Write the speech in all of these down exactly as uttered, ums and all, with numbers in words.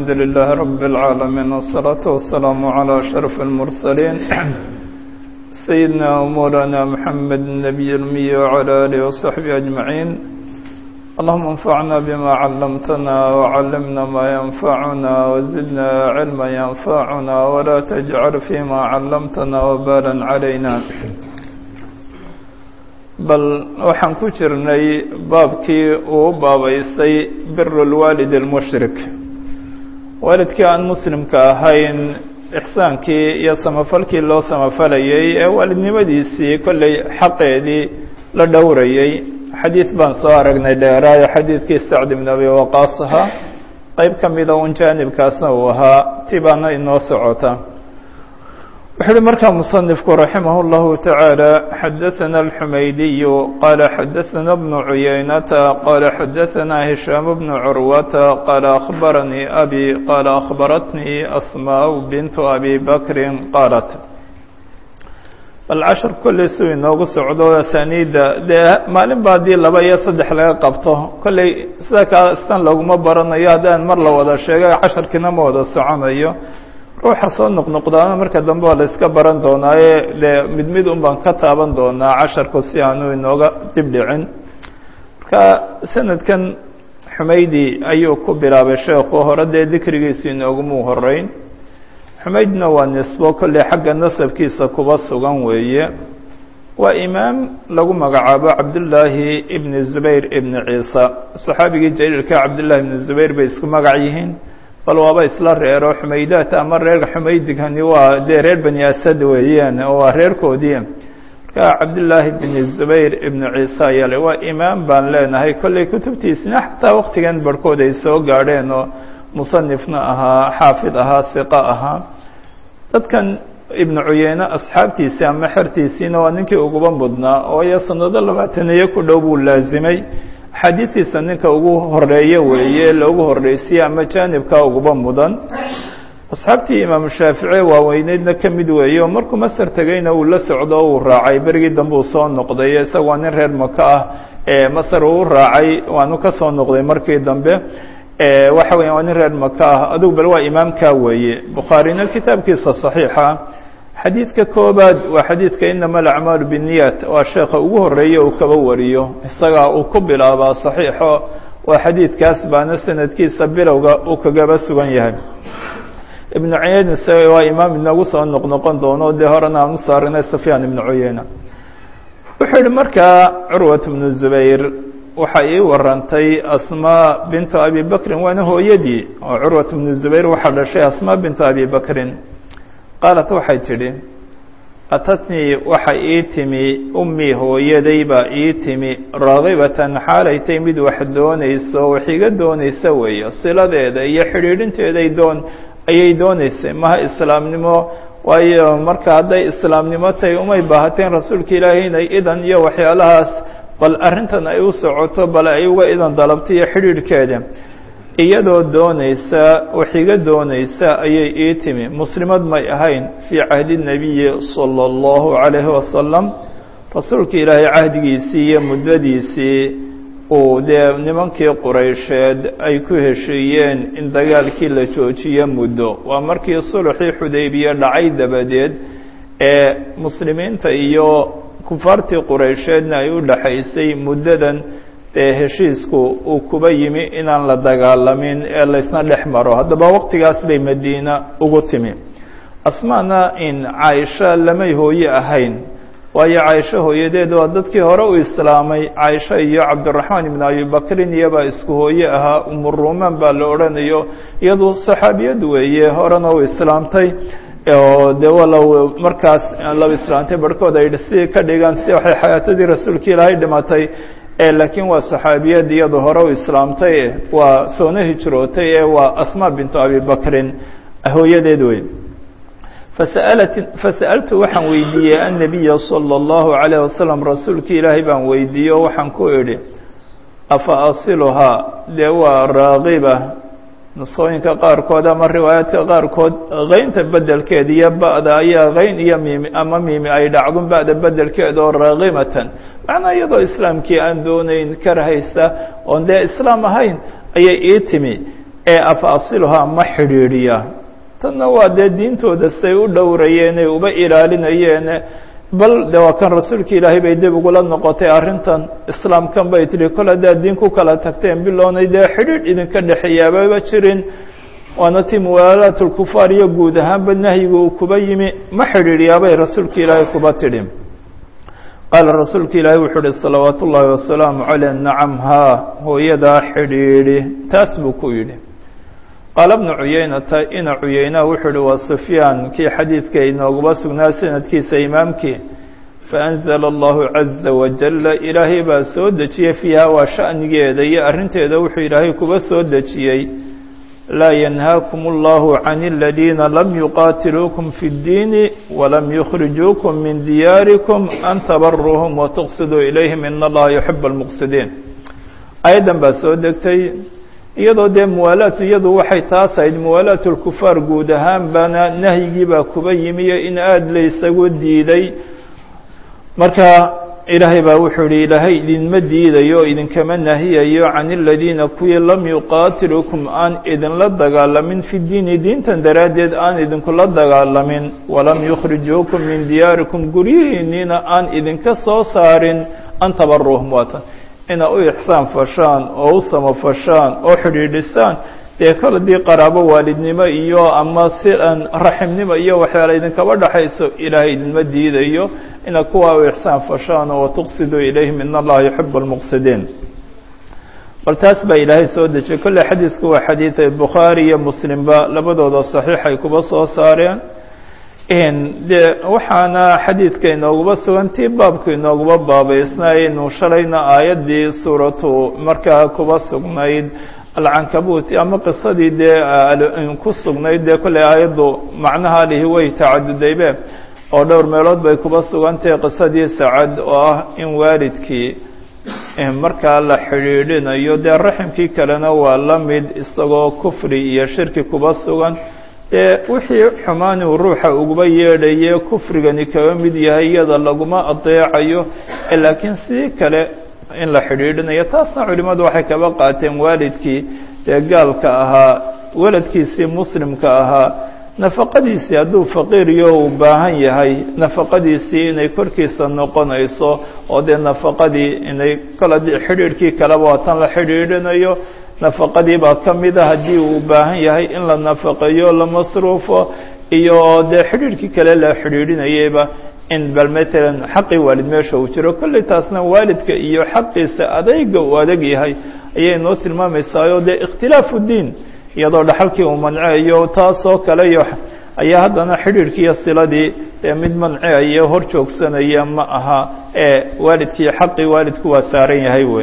الحمد لله رب العالمين والصلاة والسلام على أشرف المرسلين سيدنا ومولانا محمد النبي الأمي وعلى آله وصحبه أجمعين. اللهم انفعنا بما علمتنا وعلمنا ما ينفعنا وزدنا علما ينفعنا ولا تجعل فيما علمتنا وبالا علينا. bal waxaan ku jirnay baabkii uu baabaysay biru lwaalid almushrik, waalidkii aan muslimka ahayn ixsaankii iyo samafalkii loo samafalayay ee waalidnimadiisii kollay xaqeedii la dhowrayay. xadiid baan soo aragnay dheeraayo xadiidkii sacd ibn abi waqaas ahaa, qayb ka mida un jaanibkaasna uu ahaa ti baana inoo socota. wuxu uhi markaa musanifku raximah اllahu taعaalى xadaثana alxumaydiyu qaala xadaثana bnu cuyaynata qaala xadaثana hishaam bnu curwata qaala akhbaranii abi qaala akhbaratnii asmaaء bintu abi bakrin qaalat. bal cashar kolley suu inoogu socdo asaniida dee maalin ba haddii laba iyo saddex laga qabto kolley sida kaastan laguma baranayo haddaan mar la wada sheegay casharkiina ma wada soconayo. ruuxa soo noqnoqdaana marka dambe waa la iska baran doonaaye dee mid mid un baan ka taaban doonaa casharku si aanu inooga dib dhicin. marka sanadkan xumaydi ayuu ku bilaabay sheekhu, hore dee dikrigiisu inoogumuu horeyn. xumaydna waa nisbo kolley xagga nasabkiisa kuba sugan weeye. waa imaam lagu magacaabo cabdullaahi ibni zubayr ibni ciisa, saxaabigii jaliilka cabdullahi ibni zubayr bay isku magac yihiin, bal waaba isla reero xumaydaat ama reer xumaydigani waa dee reer bani asad weeyaan oo waa reerkoodii. marka cabdullaahi bni zubayr ibnu ciisa ayaa le waa imaam baan leenahay, kolley kutubtiisina xataa waktigan barhkood ay soo gaadheen oo musanifna ahaa, xaafid ahaa, hiqa ahaa. dadkan ibnu cuyeyne asxaabtiisii ama xertiisiina waa ninkii uguba mudnaa oo iyo sanado labaataniyo ku dhow buu laazimay. xadiistiisa ninka ugu horeeye weeye loogu horreysiyey ama jaanibka uguba mudan. asxaabtii imaamu shaafici waaweyneydna ka mid weeye oo markuu masar tegeyna uu la socdo o uu raacay, berigii dambe uu soo noqday isagoo nin reer maka ah ee masar uu raacay, waanu ka soo noqday markii dambe. waxa weya waa nin reer maka ah, adugu bal waa imaamkaa weeye. bukhaarina kitaabkiisa saxiixa xadiidka koobaad waa xadiidka inama alacmaalu binniyat, waa sheekha ugu horeeye uu kaba wariyo, isagaa uu ku bilaabaa saxiixo. waa xadiidkaas baana sanadkiisa bilowga uu kagaba sugan yahay. ibnu cuyeyne isaga waa imaam inagu soo noqnoqon doono, dee horena aan usoo aragnay sufyaan ibnu cuyeyne. wuxuu yihi markaa curwat bnu zubayr waxay ii warantay asmaa bintu abi bakrin, waana hooyadii oo curwat bnu zubayr waxaa dhashay asmaa bintu abi bakrin. qaalat waxay tidhi atatnii waxa ii timi ummii hooyaday baa ii timi raagibatan xaalay tay mid wax doonayso, wax iga doonaysa weeye, siladeeda iyo xidhiidhinteeday doon ayay doonaysay, maha islaamnimo. waayo marka hadday islaamnimo tahay umay baahateen rasuulka ilaahay inay idan iyo waxyaalahaas, bal arrintan ay u socoto bal ay uga idan dalabto iyo xidhiidhkeeda. iyadoo doonaysa wax iga doonaysa ayay ii timi. muslimad may ahayn fii cahdi nabiyi sala allahu calayhi wasalam, rasuulka ilaahay cahdigiisii iyo muddadiisii uu dee nimankii quraysheed ay ku heshiiyeen in dagaalkii la joojiyo muddo. waa markii sulxii xudaybiye dhacay dabadeed ee muslimiinta iyo kufaartii quraysheedna ay u dhaxaysay muddadan dee heshiisku uu kuba yimi inaan la dagaalamin ee laysna dhex maro. haddaba waqtigaas bay madiina ugu timi. asmaana in caaisha lamay hooye ahayn, waayo caaisha hooyadeed waa dadkii hore u islaamay. caaisha iyo cabdiraxmaan ibn abi bakrin iyobaa isku hooye ahaa. umuruumaan baa la odhanayo, iyadu saxaabiyad weeye, horena u islaamtay oo dee walow markaas laba islaamtay barhkood ay si ka dhigaan si waxay xayaatadii rasuulka ilaahay dhimatay, laakiin waa saxaabiyad iyadu hore u islaamtay, waa soona hijrootay ee waa asmaa bintu abi bakrin hooyadeed wey. fasalat fasa'altu waxaan weydiiyey annabiya sala allahu calayh wasalam, rasuulka ilaahay baan weydiiye o waxaan ku idhi afa asiluhaa, dee waa raagiba. nusooyinka qaarkood ama riwaayaadka qaarkood kaynta bedelkeeda iyo ba'da ayaa kayn iyo miimi ama miimi ay dhacdun ba'da bedelkeeda oo raagimatan, macnaa iyadoo islaamkii aan doonayn karahaysa oon dee islaam ahayn ayay ii timi. ee afa asiluhaa ma xidhiidhiya tanna waa dee diintooda say u dhowrayeen ay uba ilaalinayeen bal de waa kan rasuulka ilaahay bay dib ugula noqotay arrintan islaamkan bay tihi kol haddaad diin ku kala tagteen bilownay dee xidhiidh idinka dhexeeyaababa jirin waana ti muwaalaat lkufaar iyo guud ahaanba nahyiga uu kuba yimi ma xidhiidhiyaabay rasuulka ilaahay kuba tidhi qaala rasuulka ilaahay wuxuu uhi salawaat ullaahi wasalaamu caleyh nacam haa hooyadaa xidhiidhi taas buu ku yidhi qaala bnu cuyeynata ina cuyeynaha wuxuu uhi waa sufyaan kii xadiidka inooguba sugnaa sanadkiisa imaamkii faanzala allahu caza wajala ilaahay baa soo dejiyey fiiha waa sha'nigeeda iyo arrinteeda wuxuu ilaahay kuba soo dejiyey laa yanhaakum allahu can aladiina lam yuqaatiluukum fi اddiini walam yukhrijuukum min diyaarikum an tabaruuhum watuqsiduu ilayhim in allaha yuxibu almuqsidiin aayaddan baa soo degtay iyadoo dee muwaalaat iyadu waxay taas ahayd muwaalaat lkufaar guud ahaan baana nahyigii baa kuba yimiyo in aada la isagu diiday marka ilaahay baa wuxuu ihi ilaahay idinma diidayo idinkama nahiyayo can aladiina kuwii lam yuqaatiluukum aan idinla dagaalamin fi diini diintan daraaddeed aan idinkula dagaalamin walam yukhrijuukum min diyaarikum guryihiinniina aan idinka soo saarin an tabaruuhum waatan inaa u ixsaan fashaan oo u samafashaan oo xidhiidhisaan dee kol haddii qaraabo waalidnimo iyo ama si aan raximnimo iyo waxyaala idinkaba dhaxayso ilaahay idinma diidayo ina kuwaa u ixsaan fashaan oo watuqsiduu ilayhim in allaha yuxibu almuqsidiin bal taas baa ilaahay soo dejiyey kolley xadiidku waa xadiiday bukhaari iyo muslimba labadooda saxiix ay kuba soo saareen de waxaana xadiidka inooguba sugan tii baabka inooguba baabaysnaaynu shalayna aayaddii suuratu markaa kuba sugnayd alcankabuut ama qisadii dee ku sugnayd dee kolley aayaddu macnaha lihi way tacadudaybe oo dhowr meelood bay kuba sugantahay qisadii sacad oo ah in waalidkii markaa la xidhiidhinayo dee raximkii kalena waa la mid isagoo kufri iyo shirki kuba sugan dee wixii xumaani uu ruuxa uguba yeedhaye kufrigani kaba mid yahay iyada laguma adeecayo laakiin sidii kale in la xidhiidhinayo taasna culimmadu waxay kaba qaateen waalidkii dee gaalka ahaa waladkiisii muslimka ahaa nafaqadiisii hadduu faqiiriyo uu baahan yahay nafaqadiisii inay korkiisa noqonayso oo dee nafaqadii inay kala xidhiidhkii kaleba waa tan la xidhiidhinayo nafaqadii baa ka mida haddii uu baahan yahay in la nafaqeeyo la masruufo iyo dee xidhiidhkii kale la xidhiidhinayeyba in bal matalan xaqii waalid meesha uu jiro kolley taasna waalidka iyo xaqiisa adayga uu adag yahay ayay noo tilmaamaysaayoo dee ikhtilaafu diin iyadoo dhaxalkii uu manceeyo taasoo kale iyo ayaa haddana xidhiidhkii iyo siladii ee mid manceeya hor joogsanaya ma aha ee waalidkii xaqii waalidku waa saaran yahay wey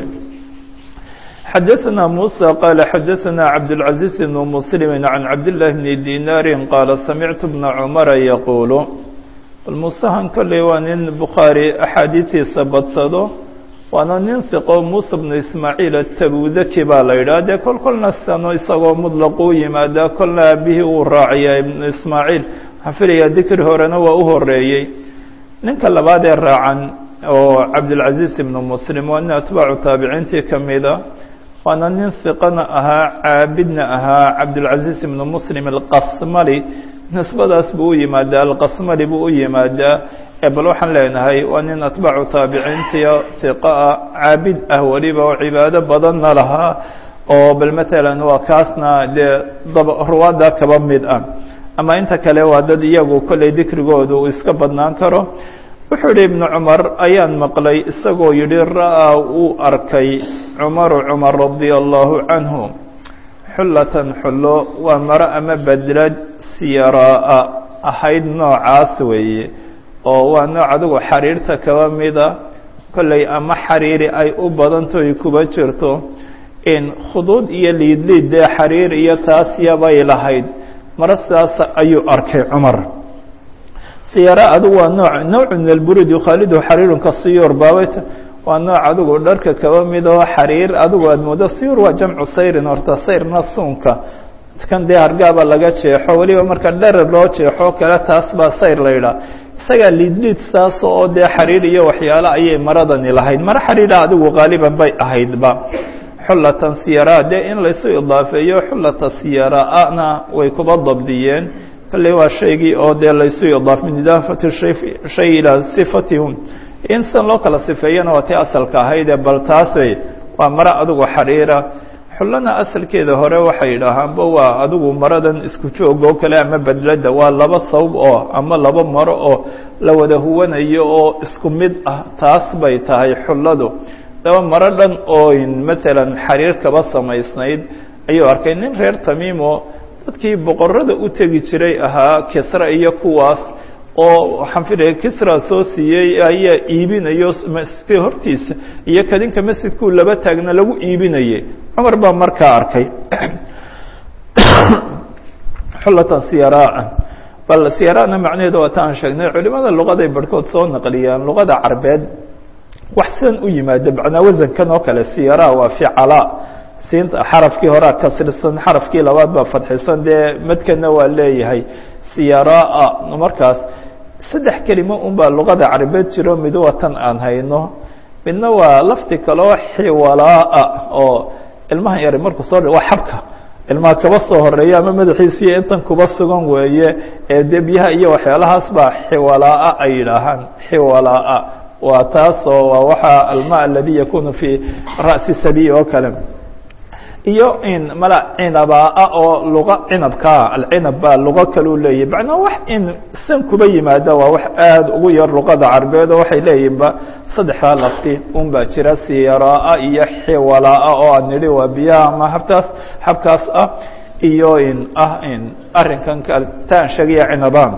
xadaثna muسى qال xadaثna cabdالعaزيز بن mسلم عan cabdاللahi بن dinaar qاala samictu بna cmara yquل muسahan kolley waa nin bukhaarي axaadiistiisa badsado waana nin hiqo muسى بن ismaaعيil atabudaki baa la yidhah dee kol kolna sano isagoo mudlaquu yimaada kolna aabihii uu raaciya ibnu ismaaعيil waxaan filaya dikri horena waa u horeeyey ninka labaad ee raacan oo cabdالعaزيز بن mسلم waa nin atbaacu taabiciintii kamida waana nin hiqana ahaa caabidna ahaa cabdالعaزيز بن mسلم الqasmali nisbadaas buu u yimaadaa alqasmali buu u yimaadaa ee bal waxaan leenahay waa nin atbaacu taabiciintiya hiqaa caabid ah weliba oo cibaado badanna lahaa oo bal matalan waa kaasna dee dab ruwaadda kaba mid ah ama inta kale waa dad iyagu kolley dikrigooda uu iska badnaan karo wuxuu yihi ibnu cumar ayaan maqlay isagoo yidhi ra'aa uu arkay cumaru cumar radia allahu canhu xullatan xullo waa maro ama bedrad siyaraaa ahayd noocaas weeye oo waa nooc adigu xariirta kaba mida kolley ama xariiri ay u badantoy kuba jirto in khuduud iyo liidliid dee xariir iyo taas yabay lahayd maro sidaas ayuu arkay cumar siyara adigu waa nooc nooc min alburud yukhaalidu xariirun ka siyuur baabeyta waa nooc adigu dharka kaba mid oo xariir adigu aada moodo siyuur waa jamcu sayrin horta sayrna suunka kan dee hargaaba laga jeexo weliba marka dharar loo jeexo kale taas baa sayr la yidhaha isagaa liidliid saas oo dee xariir iyo waxyaalo ayay maradani lahayd maro xariira adigu qaaliban bay ahaydba xullatan siyara dee in laysu idaafeeyo xullata siyaraana way kuba dabdiyeen kalley waa shaygii oo dee laysu idaaf min idaafati shay ilaa sifatihum in san loo kala sifeeyana waa tii asalka ahaydee bal taasay waa maro adigu xariira xullana asalkeeda hore waxay yidhaahaanba waa adigu maradan isku joog oo kale ama bedlada waa laba sawb oo ama laba maro oo la wada huwanayo oo isku mid ah taas bay tahay xulladu daba maro dhan oo maalan xariir kaba samaysnayd ayuu arkay nin reer tamiimo dadkii boqorada u tegi jiray ahaa kisra iyo kuwaas oo waxaan filaya kisra soo siiyey ayaa iibinayo masjidka hortiisa iyo kadinka masjidkuu laba taagna lagu iibinayay cumar baa markaa arkay xullatan siyaraa'a bal siyaraana macnaheedu waa ta aan sheegnay culimada luqaday barhkood soo naqliyaan luqada carbeed wax sidan u yimaada macnaa wasankan oo kale siyara waa ficala siinta xarafkii horaa kasrisan xarafkii labaad baa fadxisan dee madkana waa leeyahay siyaraa markaas saddex kelimo un baa luqada carabeed jiro mid waa tan aan hayno midna waa lafdi kaloo xiwalaa oo ilmahan yari markuu soo waa xabka ilmaha kaba soo horeeya ama madaxiisiiyo intan kuba sugan weeye ee dee biyaha iyo waxyaalahaas baa xiwalaa ay yidhaahaan xiwalaa waa taasoo waa waxa alma aladi yakunu fi ra'si sabi oo kale iyo in mala cinabaa oo luqa cinabkaa alcinab baa luqo kale u leeyahy macnaa wax in san kuba yimaada waa wax aada ugu yar luqada carbeed oo waxay leeyihinba saddexdaa lafti un baa jira siyaraa iyo xiwalaa oo aan nidhi waa biyaha ama habtaas habkaas ah iyo in ah in arrinkan taan sheegaya cinabaan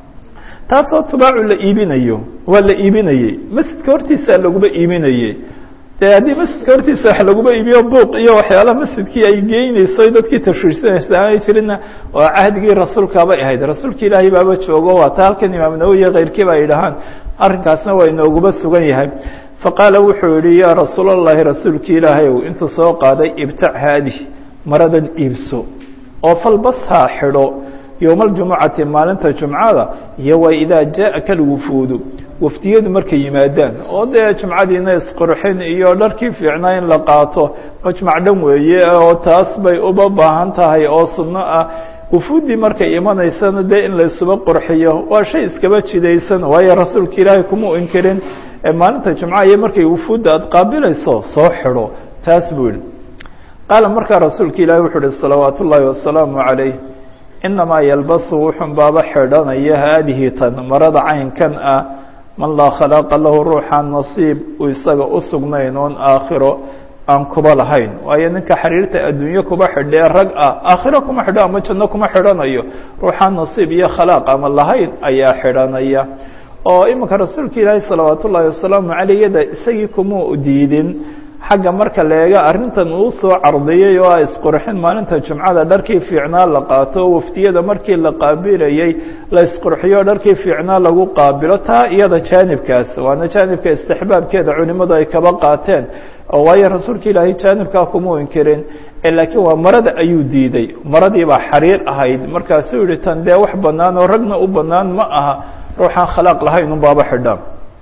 taasoo tubaacu la iibinayo waa la iibinayey masjidka hortiisa laguma iibinayey de haddii masjidka hortiisa wax laguma iibiyo buuq iyo waxyaalaha masjidkii ay geynayso dadkii tashwiishsanaysa aanay jirinna waa cahdigii rasuulkaabay ahayd rasuulka ilaahay baaba joogo waa ta halkan imaam nawowi keyrkii ba yidhahaan arrinkaasna waa inooguma sugan yahay faqaala wuxuu yihi yaa rasuul allahi rasuulki ilaahay ow intuu soo qaaday ibtac haadih maradan iibso oo falbashaa xidho yowma aljumucati maalinta jumcada iyo wa idaa jaaaka alwufuudu wafdiyadu markay yimaadaan oo dee jumcadiina isqurxin iyo dharkii fiicnaa in la qaato majmac dhan weeye oo taas bay uba baahan tahay oo sunno ah wufuuddii markay imanaysana dee in laysuba qurxiyo waa shay iskaba jidaysan waayo rasuulka ilaahay kuma inkirin maalinta jumca iyo markay wufuudda aad qaabilayso soo xidho taas buu yihi qaala markaa rasuulka ilaahay wuxuu uhi salawaat ullaahi wasalaamu calayh inamaa yalbasu wuxun baaba xidhanaya haadihi tan marada caynkan ah man laa khalaaqa lahu ruuxaan nasiib uu isaga u sugnayn oon aakhiro aan kuba lahayn waayo ninka xariirta adduunye kuba xidhee rag ah aakhiro kuma xidho ama janno kuma xidhanayo ruuxaan nasiib iyo khalaaq ama lahayn ayaa xidhanaya oo iminka rasuulka ilaahay salawaat ullaahi wasalaamu caleyh yada isagii kuma diidin xagga marka leega arrintan uu soo cardiyey oo a isqurxin maalinta jumcada dharkii fiicnaa la qaato waftiyada markii la qaabilayey la isqurxiyo dharkii fiicnaa lagu qaabilo taa iyada jaanibkaas waana jaanibka istixbaabkeeda culimadu ay kaba qaateen oo waayo rasuulka ilaahay jaanibkaa kuma inkirin laakiin waa marada ayuu diiday maradii baa xariir ahayd markaasuu yihi tan dee wax bannaan oo ragna u bannaan ma aha ruuxaan khalaaq lahayn un baaba xidha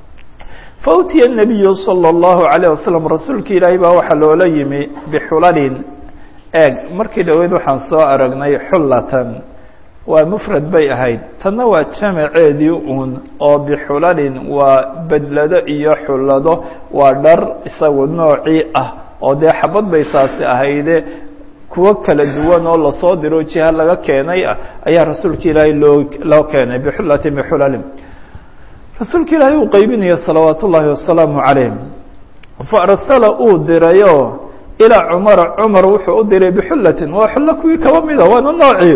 fautiya الnabiyu salى اllahu عalيه wasalam rasuulka ilaahay baa waxaa loola yimi bixulalin eeg markii dhoweyd waxaan soo aragnay xullatan waa mufrad bay ahayd tanna waa jamaceedii uun oo bixulalin waa bedlado iyo xullado waa dhar isagu noocii ah oo dee xabad bay taasi ahayde kuwo kala duwan oo lasoo diro jiha laga keenay ah ayaa rasuulka ilaahay loo loo keenay bixullatin bixulalin rasuulka ilaahay uu qaybinaya salawaat ullaahi wasalaamu calayh faarsala uu dirayo ilaa cumara cumar wuxuu u diray bixullatin waa xullo kuwii kaba mida waana noocii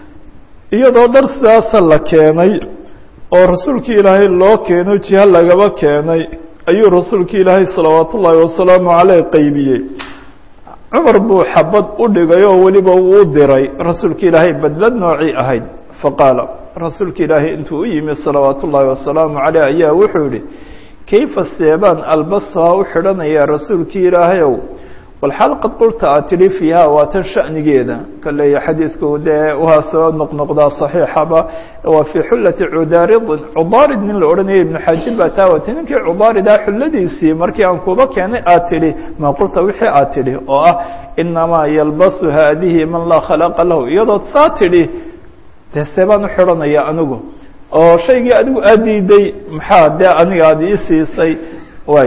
iyadoo dhar sidaasa la keenay oo rasuulka ilaahay loo keeno jiha lagaba keenay ayuu rasuulka ilaahay salawaat ullaahi wasalaamu caleyh qaybiyey cumar buu xabad u dhigay oo weliba uu diray rasuulka ilaahay badlad noocii ahayd faqaala rasuulka ilaahay intuu u yimi salawaat ullaahi wasalaamu caleyh ayaa wuxuu yihi kayfa seebaan albasaa u xidhanayaa rasuulkii ilaahayow walxaal qad qulta aad tidhi fiiha waa tan sha'nigeeda kaleeya xadiidku dee waa soo noqnoqdaa صaxiixaba waa fii xullati cudaaridin cudaarid nin la odhanaya ibnu xaajib baa taawati ninkii cudaaridaa xulladiisii markii aan kuba keenay aad tidhi maa qulta wixii aad tidhi oo ah inamaa yalbasu haadihi man laa khalaqa lahu iyadood saa tidhi dee see baan u xidhanaya anigu oo shaygii adigu aad diiday maxaa dee aniga aad ii siisay waay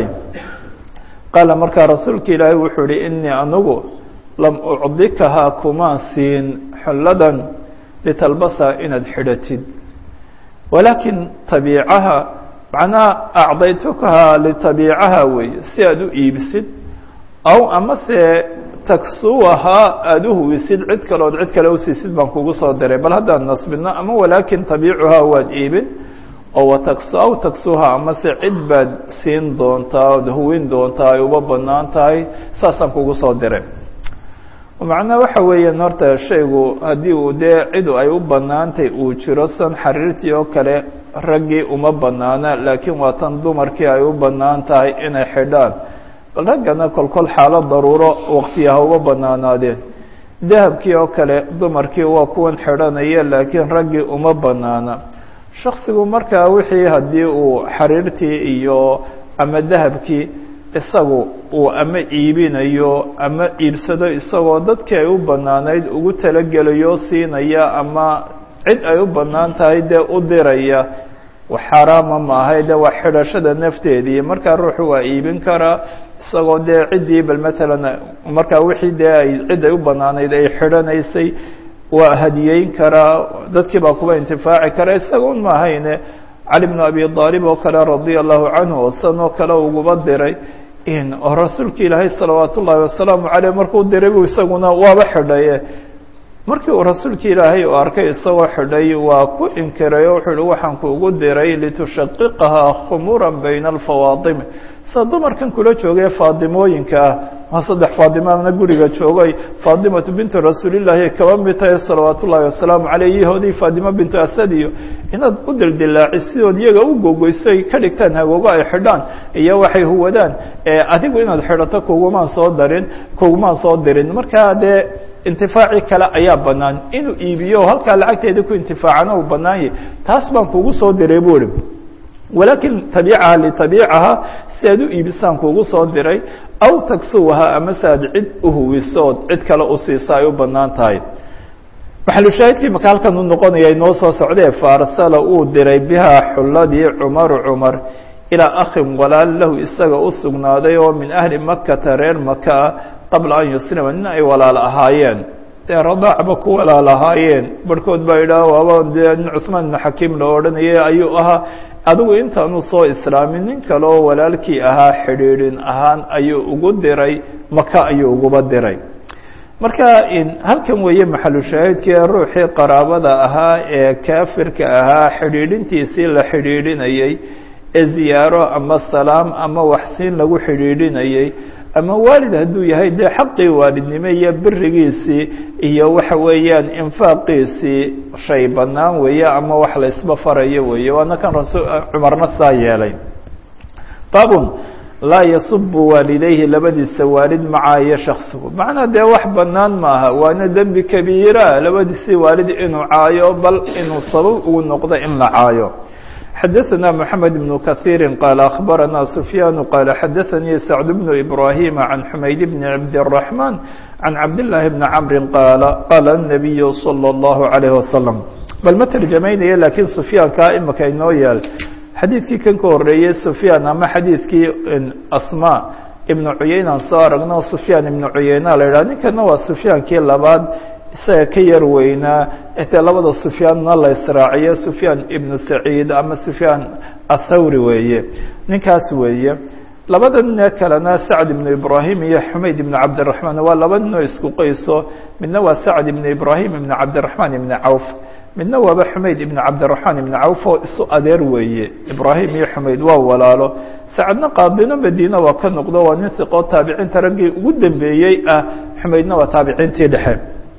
qaala markaa rasuulka ilaahay wuxuu ihi inii anigu lam ucdikahaa kumaan siin xulladan litalbasaa inaad xidhatid walaakin tabiicaha macnaha acdaytukahaa litabiicaha weeye si aad u iibsid aw amase taksuwahaa aada u huwisid cid kalood cid kale usiisid baan kugu soo diray bal haddaan nasbino ama walaakin tabiicuhaa waad iibin oo wataksu aw taksuha amase cid baad siin doontaa ood huwin doontaa ay uba banaan tahay saasaan kugu soo diray macnaha waxa weeyaan horta shaygu haddii uu dee cid ay u banaantay uu jiro san xariirtii oo kale raggii uma banaana laakiin waa tan dumarkii ay u banaan tahay inay xidhaan bal raggana kolkol xaalo daruuro waqtiyaha uga banaanaadeen dahabkii oo kale dumarkii waa kuwan xidhanaya laakiin raggii uma banaana shaksigu markaa wixii haddii uu xariirtii iyo ama dahabkii isagu uu ama iibinayo ama iibsado isagoo dadkii ay u banaanayd ugu talagelayo siinaya ama cid ay u banaan tahay dee u diraya wax xaaraama maahay dee waa xidhashada nafteedii markaa ruuxu waa iibin karaa isagoo dee ciddii bal matalan markaa wixii dee ay cid ay u banaanayd ay xidhanaysay waa hadiyeyn karaa dadkii baa kuba intifaaci kara isaga un maahayne cali bnu abi aalib oo kale radia allahu canhu oo san oo kale uguba diray in oo rasuulka ilaahay salawaat ullaahi wasalaamu caleyh markuu diray bu isaguna waaba xidhaye markii uu rasuulka ilaahay u arkay isagoo xidhay waa ku inkiray oo wuxuu uhi waxaan kuugu diray litushaqiqahaa khumuran bayna alfawaadimi sa dumarkan kula joogee faadimooyinka ah waa saddex faadimana guriga joogay faadimatu bintu rasuulillaahi kaba mid tahay salawaat ullaahi wasalaamu caleyh yahoodii faadimo bintu asad iyo inaad u dildilaaci sidood iyaga u gogoysay ka dhigtaan hagoogo ay xidhaan iyo waxay huwadaan adigu inaad xidhato kugumaan soo darin kugumaan soo dirin markaa dee intifaaci kale ayaa banaan inuu iibiyo halkaa lacagteeda ku intifaacana uu banaan yahay taas baan kugu soo diray buu ihi walaakin tabiicaha litabiicaha si aad u iibisaan kuugu soo diray aw taksuwaha ama se aad cid uhuwisood cid kale u siisa ay u banaan tahay maxalushaahidkii maka halkan u noqonaya inoo soo socdee faarsala uu diray bihaa xulladii cumaru cumar ilaa akhin walaal lahu isaga u sugnaaday oo min ahli makata reer maka qabla an yuslima nin ay walaal ahaayeen dee radaacba ku walaal ahaayeen barhkood baa yidhaah waaba dee nin cuثmaan ibnu xakiim la odhanayay ayuu ahaa adigu intaanu soo islaamin nin kale oo walaalkii ahaa xidhiidhin ahaan ayuu ugu diray maka ayuu uguba diray marka halkan weeye maxalu shaahidkii ruuxii qaraabada ahaa ee kaafirka ahaa xidhiidhintiisii la xidhiidhinayey ee ziyaaro ama salaam ama waxsiin lagu xidhiidhinayey ama waalid hadduu yahay dee xaqii waalidnimo iyo birigiisii iyo waxa weeyaan infaaqiisii shay banaan weeye ama wax la isba farayo weeye waana kan rasul cumarna saa yeelay babun laa yasubu waalidayhi labadiisa waalid macaayo shaksigu macnaa dee wax banaan maaha waana dembi kabiira labadiisii waalid inuu caayo bal inuu sabab ugu noqdo in la caayo xadaثna mحamed بن kaثيir qال أخbarana سfyaan qال xadaثnii sacd بن إbrahيm عan xumayd بn cabdالرaحman عan cabdاللahi بn cmri qaal qaala النabiy slى الlaهu عalيه وasلم bal ma terjamaynaya lakiin sufyaankaa imika inoo yaal xadiidkii kan ka horeeyey sufyaan ama xadiidkii asmا ibn cuyaynan soo aragno sufyaan ibn cuyayna la yidhah ninkana waa sufyaankii labaad isaga ka yar weynaa etee labada sufyaanna la israaciyo sufyaan ibnu saciid ama sufyaan athawri weeye ninkaas weeye labada nine kalena sacd ibnu ibrahim iyo xumayd ibnu cabdiraxmaan waa laba ninoo isku qayso midna waa sacd ibnu ibrahim ibnu cabdiraxmaan ibnu cawf midna waaba xumayd ibnu cabdiraxmaan ibnu cawf oo isu adeer weeye ibrahim iyo xumayd waa walaalo sacadna qaadino madiina waa ka noqdo waa nin siqoo taabiciinta raggii ugu dambeeyey ah xumaydna waa taabiciintii dhexe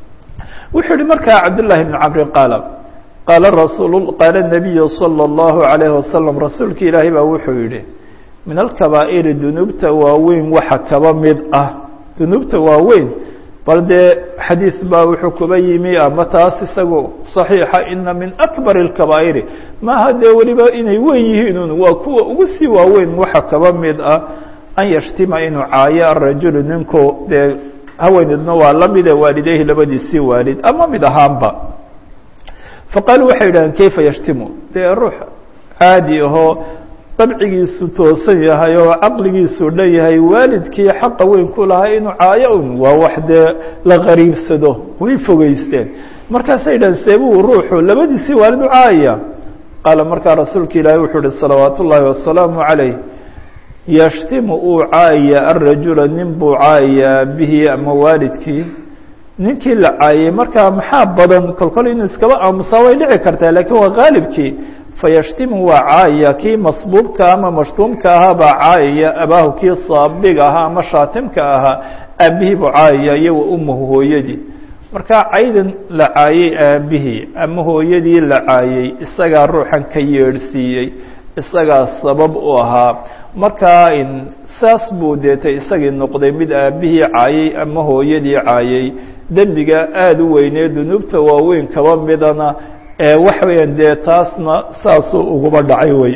wuxuu yihi markaa cabdالlahi بn cmri qaala qaala rasul qaala الnabiyu salى الlahu عalayه wasalam rasuulka ilaahay baa wuxuu yihi min alkabaa'iri dunuubta waaweyn waxa kaba mid ah dunuubta waaweyn bal dee xadiis baa wuxuu kuba yimi ama taas isagu صaxiixa ina min akbar الkabaa'iri maaha dee weliba inay weyn yihiin waa kuwa ugu sii waaweyn waxa kaba mid ah an yashtima inuu caayo arajulu ninku dee haweeneedna waa lamide waalideyhi labadiisii waalid ama mid ahaanba faqaaluu waxay yidhahdeen kayfa yashtimu dee ruux caadi ahoo dabcigiisu toosan yahay oo caqligiisu dhan yahay waalidkii xaqa weyn ku lahaa inuu caayo un waa wax dee la qariibsado way fogeysteen markaasay yidhahdeen seebuu ruuxu labadiisii waalid u caayaya qaala markaa rasuulka ilaahi wuxuu uhi salawaat ullaahi wasalaamu calayh yashtimu uu caayaya arajula nin buu caayayaa bihi ama waalidkii ninkii la caayay markaa maxaa badan kolkol inuu iskaba aamusaa way dhici kartaa laakiin waa qaalibkii fayashtimu waa caayaya kii masbuubka ama mashtuumka ahaa baa caayaya abaahu kii saabiga ahaa ama shaatimka ahaa aabihii buu caayaya iyo wa ummuhu hooyadii markaa caydan la caayay aabihii ama hooyadii la caayay isagaa ruuxan ka yeedhsiiyey isagaa sabab u ahaa markaa saas buu deetay isagii noqday mid aabihii caayay ama hooyadii caayay dembiga aada u weynee dunuubta waaweyn kaba midana waxa weeyaan dee taasna saasuu uguba dhacay wey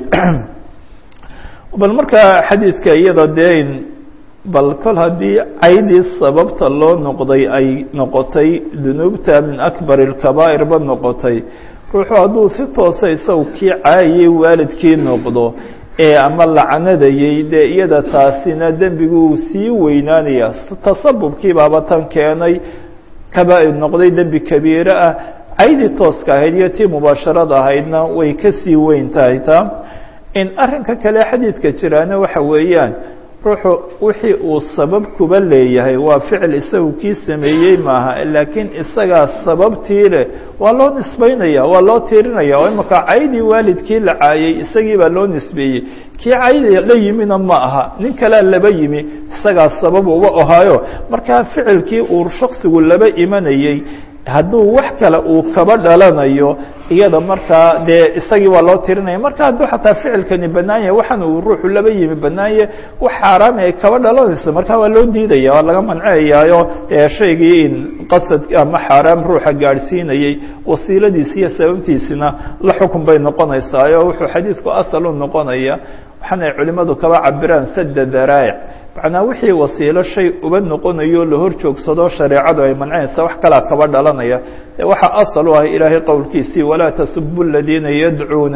bal markaa xadiidka iyada dee bal kol haddii caydii sababta loo noqday ay noqotay dunuubta min akbar الkabaa'ir ba noqotay ruuxu hadduu si toosa isagu kii caayay waalidkii noqdo ee ama lacanadayay dee iyada taasina dembiguu sii weynaanaya tasabubkii baaba tan keenay kabaa'ir noqday dembi kabiire ah caydii tooska ahayd iyo tii mubaasharada ahaydna way ka sii weyn tahay taa in arrinka kale xadiidka jiraana waxa weeyaan ruuxu wixii uu sabab kuba leeyahay waa ficil isagu kii sameeyey maaha laakiin isagaa sababtii leh waa loo nisbaynaya waa loo tiirinaya oo imaka caydii waalidkii la caayay isagii baa loo nisbeeyey kii caydi la yimina ma aha nin kalea laba yimi isagaa sabab uba ahaayo markaa ficilkii uu shaksigu laba imanayey hadduu wax kale uu kaba dhalanayo iyada markaa dee isagii waa loo tirinaya marka hadduu xataa ficilkani banaan yahay waxaan uu ruuxu laba yimi banaanye wax xaaraami ay kaba dhalanayso markaa waa loo diidaya waa laga mancinayaayo shaygii in qasad ama xaaraam ruuxa gaadhsiinayey wasiiladiisi iyo sababtiisina la xukun bay noqonaysaayo wuxuu xadiidku asal u noqonaya waxaanay culimadu kaba cabiraan sadda daraa'ic macnaa wixii wasiilo shay uba noqonayo la hor joogsado shareecadu ay mancinaysa wax kalaa kaba dhalanaya waxaa asal u ah ilaahay qowlkiisii walaa tasubu aladiina yadcuuna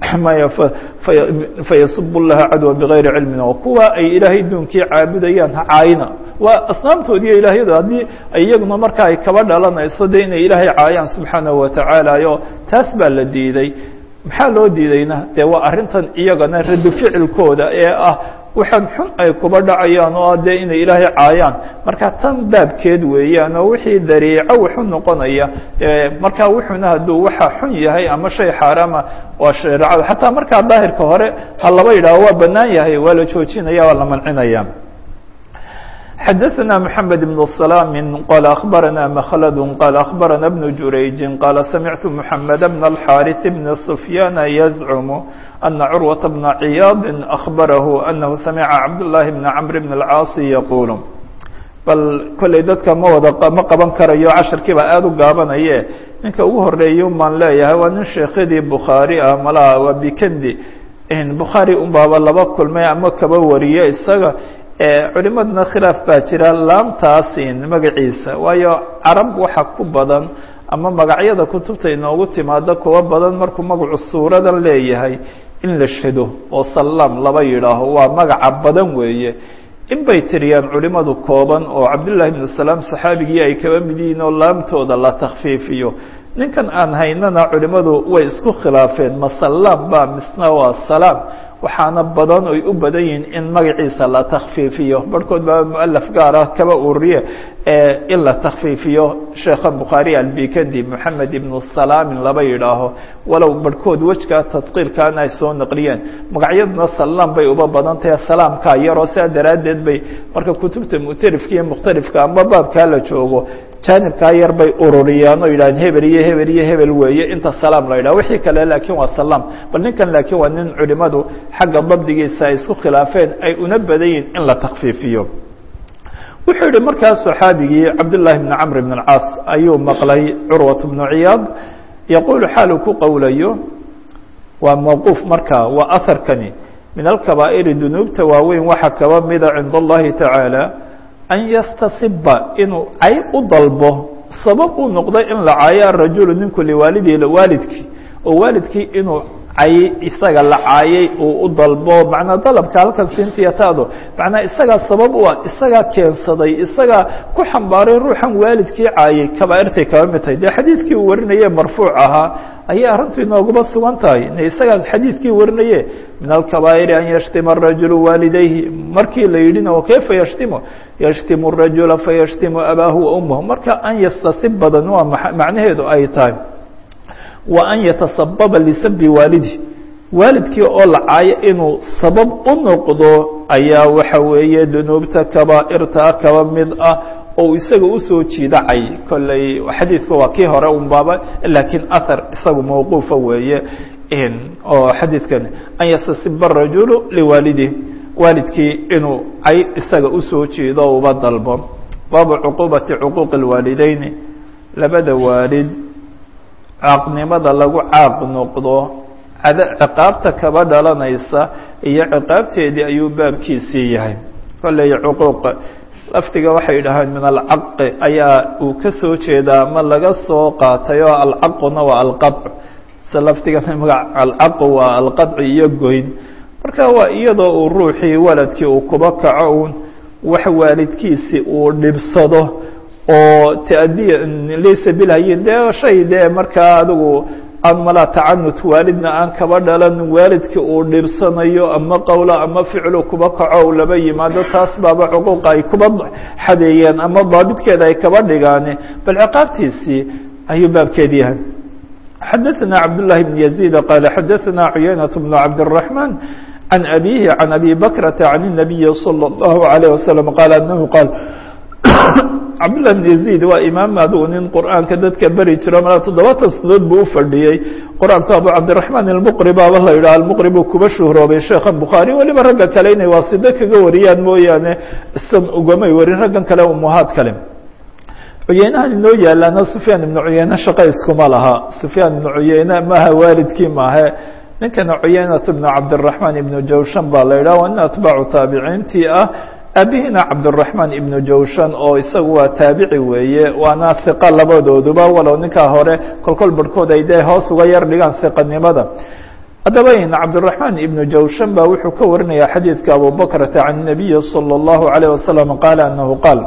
fayasubu llaha cadwa bigayri cilmin oo kuwa ay ilaahay duunkii caabudayaan ha caayina waa asnaamtoodiiyo ilaahyadu haddii iyaguna marka ay kaba dhalanayso dee inay ilaahay caayaan subxaanahu watacaala yo taas baa la diiday maxaa loo diidayna dee waa arrintan iyagana radi ficilkooda ee ah waxaan xun ay kuba dhacayaan oo dee inay ilaahay caayaan marka tan baabkeed weeyaan oo wixii dariico wuxu noqonaya markaa wuxuuna hadduu waxa xun yahay ama shay xaaraama waa shareecada xataa markaa daahirka hore ha laba yidhaaho waa banaan yahay waa la joojinaya waa la mancinaya xadaثna mحamed بن سلام qال أخbarana mkhlد qال أخbarana بن jurayج qال samictu mحamed بن الxاriث بن سfyاn yزcم أna curwaة بن ciyاad أخbarah أnahu samca cabdاللahi بن cمr بن الcاaص yqul bal kolley dadka ma wada ma qaban karayo casharkiiba aada u gaabanaye ninka ugu horeeya baan leeyahay waa nin sheekhyadii bukhaarي ah malaha waa bikendi bukhaarي un baaba laba kulmay ama kaba wariye isaga culimadna khilaaf baa jira laamtaasin magaciisa waayo carab waxa ku badan ama magacyada kutubta inoogu timaado kuwa badan markuu magacu suuradan leeyahay in la shado oo salaam laba yidhaaho waa magaca badan weeye in bay tiriyaan culimadu kooban oo cabdullahi ibnu salaam saxaabigii ay kaba mid yihiin oo laamtooda la takfiifiyo ninkan aan haynana culimadu way isku khilaafeen ma salaam ba misna waa salaam waxaana badan oy u badan yihiin in magaciisa la takfiifiyo barhkood baa mualaf gaar ah kaba uriye in la takfiifiyo sheekha bukhaari albikandi moxamed ibnu salaamin laba yidhaaho walow barhkood wejka tadqiilkaana ay soo naqliyeen magacyaduna salaam bay uba badan tahay salaamkaa yaroo sidaa daraaddeed bay marka kutubta muctarifka iyo mukhtalifka ama baabkaa la joogo jaanibkaa yar bay ururiyaan oo yidhahdeen hebel iyo hebel iyo hebel weeye inta salaam la yidhaho wixii kale laakiin waa salaam bal ninkan laakiin waa nin culimadu xagga dabdigiisa ay isku khilaafeen ay una badan yihin in la takfiifiyo wuxuu yihi markaas صaxaabigii cabdالlahi بn cmr بn الcaas ayuu maqlay curwaة بnu ciyaad yaqulu xaalu ku qowlayo waa mawquuf markaa waa aharkani min alkabaa'iri dunuubta waaweyn waxaa kaba mida cinda اllahi tacaalى an yastasiba inuu cay u dalbo sabab uu noqday in la caayo arajulu ninku liwaalidihi waalidkii oo waalidkii inuu cay isaga la caayay uu u dalbo macnaa dalabka halkan siintiya taado macnaa isagaa sabab u ah isagaa keensaday isagaa ku xambaaray ruuxan waalidkii caayay kabaa'irtay kaba mid tahay dee xadiidkii uu warinaye marfuuc ahaa ayay arrintu inooguma sugan tahay isagaas xadiidkii warinaye min alkabaa'iri an yashtima arajulu waalidayhi markii la yidhina o kayfa yashtimu yashtimu الrajula fayashtimu abaahu wa umahu marka an yastasib badan waa macnaheedu ay tahay wa an yatasababa lisabi waalidi waalidkii oo la caayo inuu sabab u noqdo ayaa waxa weeye dunuubta kabaa'irta kaba mid ah oo isaga usoo jiidacay kolley xadiidku waa kii hore un baaba laakiin ahar isagu mawquufa weeye oo xadiidkan an yastasiba arajulu liwaalidih waalidkii inuu cay isaga usoo jiido uba dalbo baabu cuquubati cuquuqi اlwaalideyni labada waalid caaqnimada lagu caaq noqdo ciqaabta kaba dhalanaysa iyo ciqaabteedii ayuu baabkiisii yahay kolley cuquuq lafdiga waxay dhahaan min alcaqi ayaa uu ka soo jeedaa ma laga soo qaatay oo alcaquna waa alqadc se lafdigana magac alcaqu waa alqadci iyo goyn marka waa iyadoo uu ruuxii waladkii uu kuba kaco un wax waalidkiisi uu dhibsado oo taadiya laysa bilhayin dee shay dee markaa adigu aan malaa tacanut waalidna aan kaba dhalan waalidkii uu dhibsanayo ama qowlo ama ficlu kuba kaco u laba yimaado taas baaba cuquuqa ay kuba xadeeyeen ama daabidkeeda ay kaba dhigaane bal ciqaabtiisii ayuu baabkeed yahay xadaثna cabdالlahi بn يزيد qala xadaثna cuyaynaة بn cabdالرaحman can abihi can abi bakrata can الnabiyi slى الlahu عalيه waslم qala anahu qaal cabdالlah بn يزيد waa imaam adigu nin qur'aanka dadka beri jiro malaa toddobaatan sanadood buu ufadhiyey qur-aanku abu cabdiلرaحman الmqri baaba la yidhah almqri buu kuba shuhroobay sheekha bukhaarي weliba ragga kale inay waasido kaga wariyaan mooyaane isan ugamay warin raggan kale umuhaad kale cuyeynahan inoo yaalaana sufyaan ibnu cuyeyne shaqa iskuma laha sufyaan ibnu cuyeyne maaha waalidkii maahe ninkana cuyeynat bnu cabdiلرaحman ibnu jawshan baa la yidhah waa nin atbaacu taabiciintii ah aabihina cabdiلرaحman ibnu jawshan oo isagu waa taabici weeye waana hiqa labadooduba walow ninkaa hore kolkol barhkood ay dee hoos uga yar dhigaan hiqanimada haddaba in cabdiلرaحman ibnu jawshan ba wuxuu ka warinaya xadiidka abubakrata can الnabiyi salى الlahu عalيه wasalam qaala anahu qaal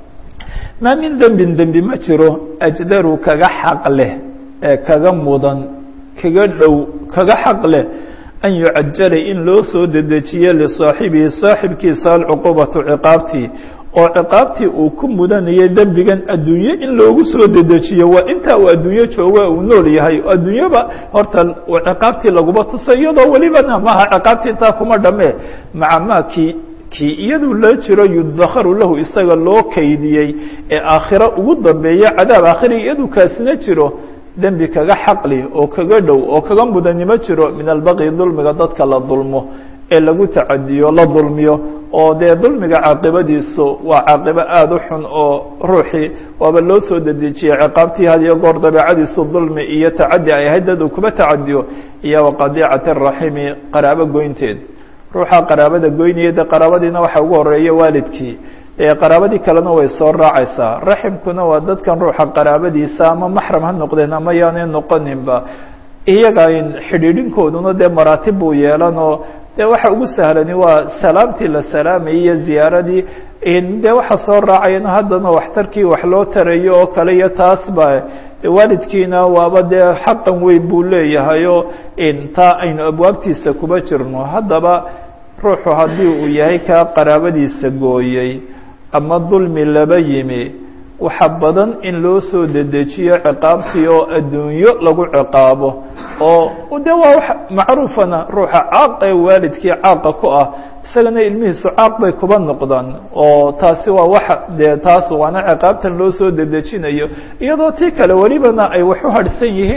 maa min dembin dembi ma jiro ajdaru kaga xaq leh ee kaga mudan kaga dhow kaga xaq leh an yucajala in loo soo dedejiyo lisaaxibihi saaxibkiisa alcuquubatu ciqaabtii oo ciqaabtii uu ku mudanayay dembigan adduunye in loogu soo dedejiyo waa intaa uu adduunyo jooga uu nool yahay adduunyaba horta ciqaabtii laguma tusay iyadoo welibana maaha ciqaabtii intaa kuma dhame maca maakii kii iyadu la jiro yudakharu lahu isaga loo kaydiyey ee aakhiro ugu dambeeya cadaab aakhiri iyadu kaasina jiro dembi kaga xaqli oo kaga dhow oo kaga mudanimo jiro min albaqi dulmiga dadka la dulmo ee lagu tacadiyo la dulmiyo oo dee dulmiga caaqibadiisu waa caaqibo aada u xun oo ruuxii waaba loo soo dedejiyey ciqaabtii had iyo goor dabeecadiisu dulmi iyo tacadi ay ahayd dad uu kuba tacadiyo iyo waqadiicati araximi qaraabo goynteed ruuxa qaraabada goynaya de qaraabadiina waxa ugu horeeya waalidkii qaraabadii kalena way soo raacaysaa raximkuna waa dadkan ruuxa qaraabadiisa ama maxram ha noqdeen ama yaanay noqoninba iyaga xidhiidhinkooduna dee maraatib buu yeelanoo dee waxa ugu sahlani waa salaamtii la salaamayay iyo ziyaaradii dee waxa soo raacayana haddana waxtarkii wax loo tarayo oo kale iyo taas ba waalidkiina waaba dee xaqan weyn buu leeyahay oo taa aynu abwaabtiisa kuba jirno haddaba ruuxu haddii uu yahay kaa qaraabadiisa gooyey ama dulmi laba yimi waxa badan in loo soo dedejiyo ciqaabtii oo adduunyo lagu ciqaabo oo de waa wax macruufana ruuxa caaqa ee waalidkii caaqa ku ah isagana ilmihiisu caaq bay kuba noqdaan oo taasi waa waxa dee taas waana ciqaabtan loo soo dedejinayo iyadoo tii kale welibana ay wax u harhsan yihiin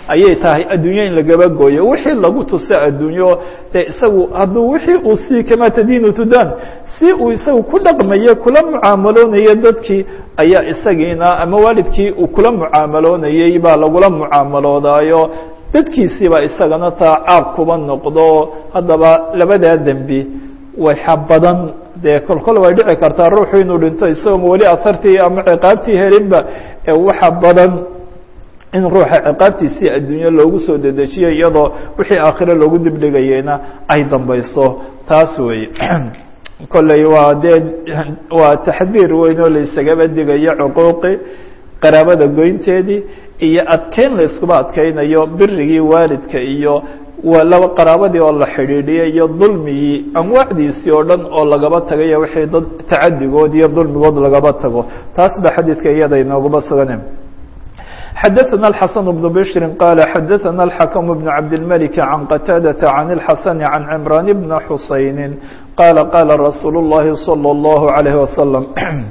ayay tahay adduunyo in lagaba gooyo wixii lagu tusa adduunyo dee isagu hadduu wixii uu sii kamaa tadiinu tudaan si uu isagu ku dhaqmayo kula mucaamaloonaya dadkii ayaa isagiina ama waalidkii uu kula mucaamaloonayey baa lagula mucaamaloodaayo dadkiisii baa isagana taa caaq kuba noqdo haddaba labadaa dembi waxa badan dee kol kol way dhici kartaa ruuxu inuu dhinto isagoo weli atartii ama ciqaabtii helinba ee waxa badan in ruuxa ciqaabtiisii adduunyo loogu soo dedejiyo iyadoo wixii aakhire loogu dibdhigayeyna ay dambayso taas weeye kolley waa dee waa taxdiir weyn oo la isagaba digayo cuquuqi qaraabada goynteedii iyo adkeyn la iskuba adkeynayo birigii waalidka iyo laba qaraabadii oo la xidhiidhiyay iyo dulmigii anwaacdiisii oo dhan oo lagaba tagayo wixii dad tacadigood iyo dulmigood lagaba tago taas ba xadiidka iyada inoogaba sugan xadaثna الxaسن بن bشhr qال xadaثna الxakم بن cabdالملك عan qتاadة عan الxaسن عan cمrان بن xuseyn qala qala rasuul الlahi صلى الlaه عليه وasلم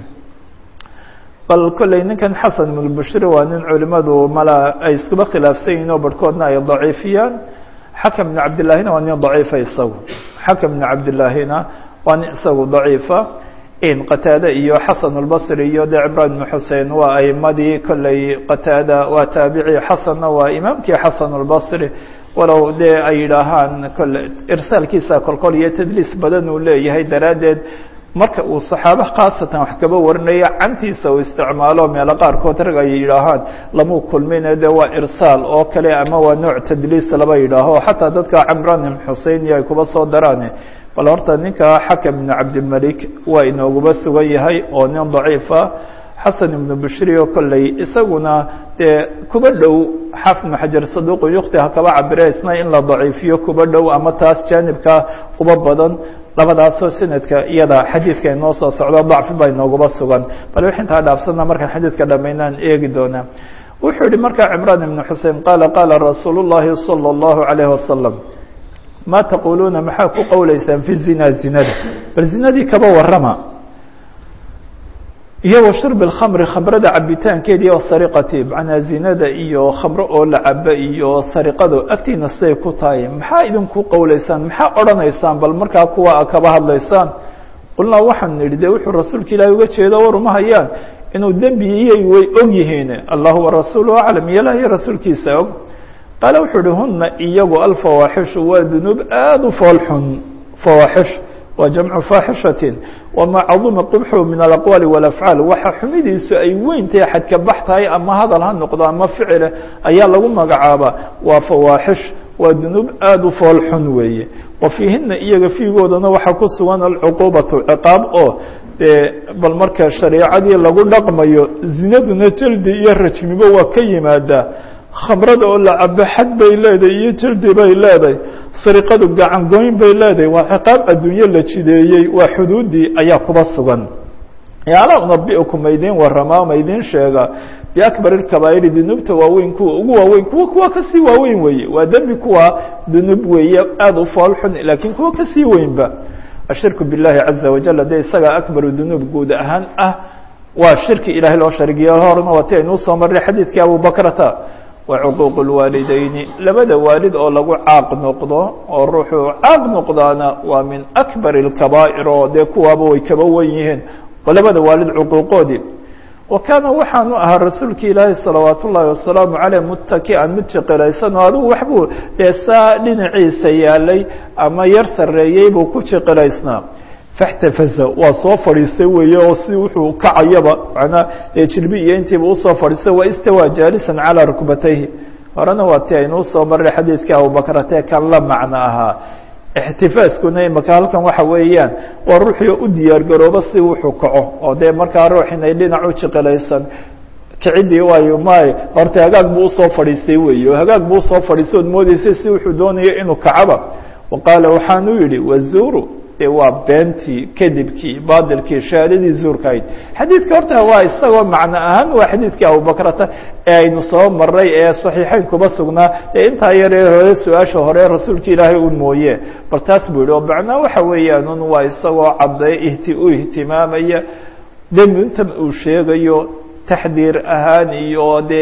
bal kolley ninkan xaسن بن bشhr waa nin culimadu mala ay iskuba khilaafsan yihin oo barhkoodna ay ضaciifiyaan xakم بن cabdالlahina waa nin ضaciifa isagu xakم بن cabdالlahina waa nin isagu ضaciifa in qataada iyo xasan albasri iyo de cimraan ibn xusein waa aimadii kolley qataada waa taabici xasanna waa imaamkii xasan albasri walow dee ay yidhaahaan kolle irsaalkiisa kolkol iyo tadliis badan uu leeyahay daraaddeed marka uu saxaaba khaasatan wax kaba warinaya cantiisa uu isticmaalo meelo qaarkood rag ay yidhaahaan lamuu kulmine de waa irsaal oo kale ama waa nooc tadliis laba yidhaaho xataa dadka cimraan ibn xusein iyo ay kuba soo daraane bal horta ninka xakam ibn cabdilmalik waa inooguba sugan yahay oo nin daciifa xasan ibnu bishri oo kolley isaguna dee kuba dhow xaafid ibn xajar saduuqu yukti ha kaba cabire isna in la daciifiyo kuba dhow ama taas jaanibka uba badan labadaasoo sanadka iyada xadiidka inoo soo socdo dacfi baa inooguba sugan bal wix intaa dhaafsana markaan xadiidka dhamaynaan eegi doonaa wuxuu yihi markaa cimraan ibnu xusein qaala qaala rasuulu llahi salى اllahu عalayh wasalam ma taquluuna maxaa ku qowleysaan fi zina zinada bal zinadii kaba warama iyo wa shurbi اlkhamri khamrada cabitaankeeda iyo sariqati macnaa zinada iyo khamro oo la cabo iyo sariqadu agtiina siday ku tahay maxaa idinku qowleysaan maxaa odhanaysaan bal markaa kuwa kaba hadlaysaan qulnaa waxaan nidhi de wuxuu rasuulka ilaahi uga jeedo war uma hayaan inuu dembiyiyey way og yihiin allahu warasuulu aclam iyolah iyo rasuulkiisa og qaale wuxuu uhi huna iyagu alfawaaxishu waa dunuub aada u foolxun fawaaxish waa jamcu faaxishatin wamaa caduma qubxu min alaqwaali walafcaal waxa xumidiisu ay weyntahay xadka bax tahay ama hadal ha noqdo ama ficile ayaa lagu magacaabaa waa fawaaxish waa dunuub aada u foolxun weeye wa fiihina iyaga fiigoodana waxaa ku sugan alcuquubatu ciqaab oo dee bal marka shareecadii lagu dhaqmayo zinaduna jaldi iyo rajmibo waa ka yimaadaa khamrada oo la cabo xad bay leedahay iyo jaldi bay leedahay sariqadu gacan goyn bay leedahay waa ciqaab adduunyo la jideeyey waa xuduudii ayaa kuba sugan alaa unabiukum maydin waramaa maydin sheega biakbar اkabaa'iri dunuubta waaweyn kuwa ugu waaweyn kuwa kuwa kasii waaweyn weeye waa dembi kuwa dunuub weeye aada u foolxun laakiin kuwa kasii weynba ashirku biاllahi caza wajal de isagaa akbaru dunuub guud ahaan ah waa shirki ilahay loo sharigiyo horna waati aynuu soo marray xadiidkii abubakrata wa cuquuq اlwaalideyni labada waalid oo lagu caaq noqdo oo ruuxuu caaq noqdaana waa min akbar اkabaa'ir oo dee kuwaaba way kaba wen yihiin oo labada waalid cuquuqoodii wa kaana waxaanu ahaa rasuulka ilaahi salawaat ullaahi wasalaamu caleyh mutaki'an mid jiqilaysan oo adigu waxbuu dee saa dhinaciisa yaalay ama yar sarreeyey buu ku jiqilaysnaa faxtafaza waa soo fadhiistay weeye oo si wuxuu kacayaba manaa dee jilbi iyo intiiba usoo fadhiistay wa istawaa jaalisan calaa rukbatayhi horena waa ti aynuu soo marray xadiidkii abubakrate kan la macno ahaa ixtifaaskuna imaka halkan waxa weeyaan waa ruuxii u diyaar garooba si wuxuu kaco oo dee markaa ruux inay dhinac u jiqilaysan kicidii waayo may horta hagaag buu usoo fadhiistay weeye oo hagaag buu usoo fadhiistay ood moodeysay si wuxuu doonayo inuu kacaba wa qaala waxaanu yidhi wazuuru e waa beentii kadibkii baadilkii shahaadadii zuurkahayd xadiidka horta waa isagoo macno ahaan waa xadiidkii abubakrata ee aynu soo maray ee saxiixeyn kuba sugnaa ee intaa yaree hore su-aasha hore rasuulka ilaahay un mooye bal taas buu yihi oo macnaa waxa weeyaan un waa isagoo cadday ihti u ihtimaamaya dembi intan uu sheegayo taxdiir ahaan iyo dee